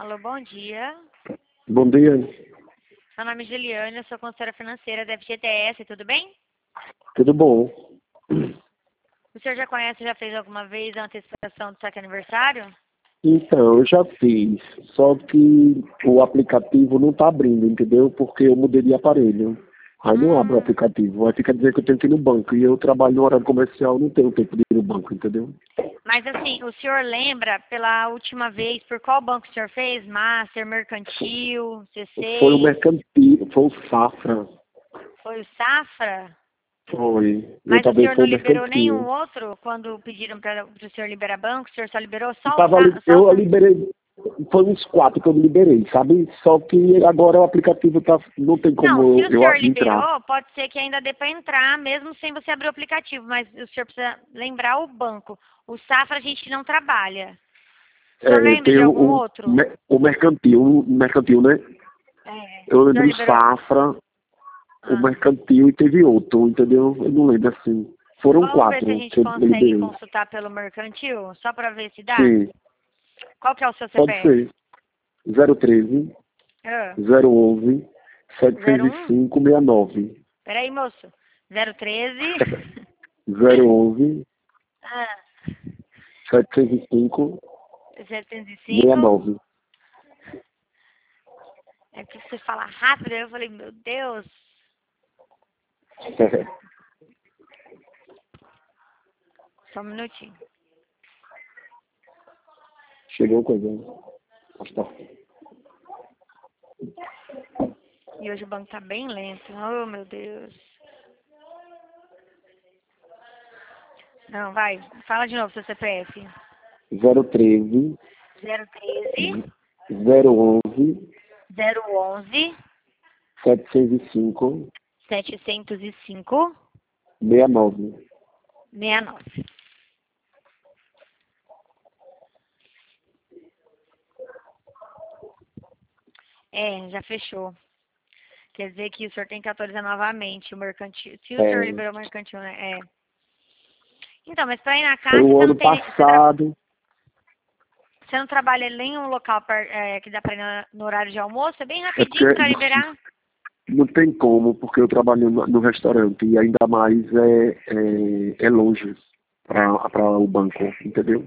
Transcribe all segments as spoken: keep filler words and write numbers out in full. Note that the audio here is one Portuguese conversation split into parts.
Alô, bom dia. Bom dia. Meu nome é Juliane, eu sou consultora financeira da F G T S, tudo bem? Tudo bom? O senhor já conhece, já fez alguma vez a antecipação do saque aniversário? Então, eu já fiz, só que o aplicativo não está abrindo, entendeu? Porque eu mudei de aparelho. Aí não abre o Hum, aplicativo. Aí fica dizendo que eu tenho que ir no banco. E eu trabalho no horário comercial, não tenho tempo de ir no banco, entendeu? mas assim, o senhor lembra pela última vez por qual banco o senhor fez? Master, Mercantil, Foi o C seis? mercantil, foi o Safra. Foi o Safra? Foi. Mas Outra o vez senhor foi não o liberou nenhum mercantil. outro quando pediram para o senhor liberar banco? O senhor só liberou Eu, só o, tava, ali- Sa só o eu Safra? liberei, foi uns quatro que eu liberei, sabe? Só que agora o aplicativo tá, não tem Não, se como o eu, senhor eu entrar. liberou, pode ser que ainda dê para entrar, mesmo sem você abrir o aplicativo, mas o senhor precisa lembrar o banco. O Safra a gente não trabalha. O senhor É, lembra tem de o, algum o, outro? me- o mercantil, o mercantil, né? É. Eu O senhor lembro do liberou? Safra, o Ah. mercantil e teve outro, entendeu? Eu não lembro assim. Foram Vamos ver se a quatro gente que eu consegue liberei. consultar pelo mercantil, só para ver se dá. Sim, Qual que é o seu pode C P F? ser. zero treze, Ah, zero onze, zero um? setecentos e cinco, sessenta e nove. Peraí, moço. zero treze. zero onze, Ah, setecentos e cinco, setecentos e sessenta e cinco. nove. É que você fala rápido, aí eu falei, meu Deus. Só um minutinho. Chegou coisa. Tá. E hoje o banco tá bem lento. Oh, meu Deus. Não, vai. Fala de novo seu C P F. zero treze, zero treze, zero onze, zero onze, setecentos e cinco, setecentos e cinco, sessenta e nove. sessenta e nove. É, já fechou. Quer dizer que o senhor tem que atualizar novamente o mercantil. Se o senhor É, liberou o mercantil, né? É. Então, mas para ir na foi caixa, o você não ano tem. Você, tra... passado. você não trabalha em nenhum local per... é, que dá para ir no... no horário de almoço? É bem É porque rapidinho para liberar. não tem como, porque eu trabalho no, no restaurante e ainda mais é, é, é longe para o banco, entendeu?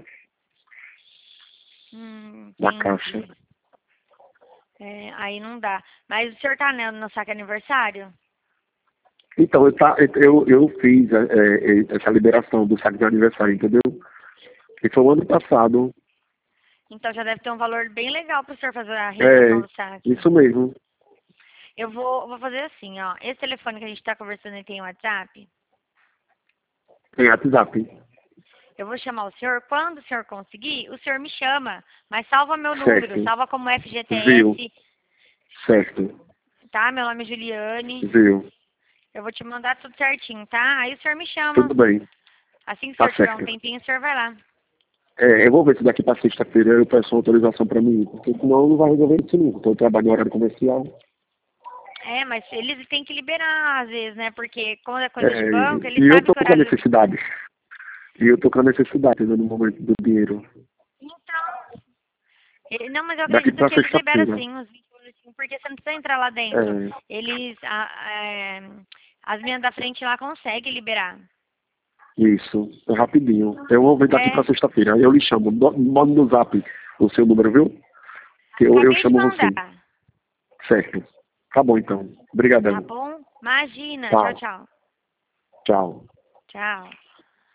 Hum, Da caixa. entendi. É, aí não dá. Mas o senhor tá né, no saque aniversário? Então, eu, tá, eu, eu fiz é, é, essa liberação do saque de aniversário, entendeu? E foi o ano passado. Então já deve ter um valor bem legal para o senhor fazer a realização É, do saque. isso mesmo. Eu vou, vou fazer assim, ó. Esse telefone que a gente está conversando ele tem WhatsApp. Tem WhatsApp. Eu vou chamar o senhor. Quando o senhor conseguir, o senhor me chama. Mas salva meu número, Certo. salva como Viu. F G T S, Certo. tá? Meu nome é Juliane. Viu. Eu vou te mandar tudo certinho, tá? Aí o senhor me chama. Tudo bem. Assim que o Tá senhor tiver um certo. tempinho, o senhor vai lá. É, eu vou ver se daqui para sexta-feira eu peço uma autorização para mim, porque senão não vai resolver isso nunca. Então eu trabalho no horário comercial. É, mas eles têm que liberar às vezes, né? Porque quando é coisa de É, banco, eles e eu sabem tô que o com a horário... necessidade. E eu tô com a necessidade né, no momento do dinheiro. Então, ele- não, mas eu Daqui acredito para que eles liberam sexta-feira. sim os vinte minutinhos, porque você não precisa entrar lá dentro. É, Eles, a- é, as meninas da frente lá conseguem liberar. isso, é rapidinho. Eu vou ver daqui para É, sexta-feira. Eu lhe chamo. Manda no zap o seu número, viu? Que eu, eu acabei de chamo você. mandar. Certo. Tá bom então. Tá Obrigadão. bom? Imagina. Tchau, Tchau. tchau. Tchau. Tchau.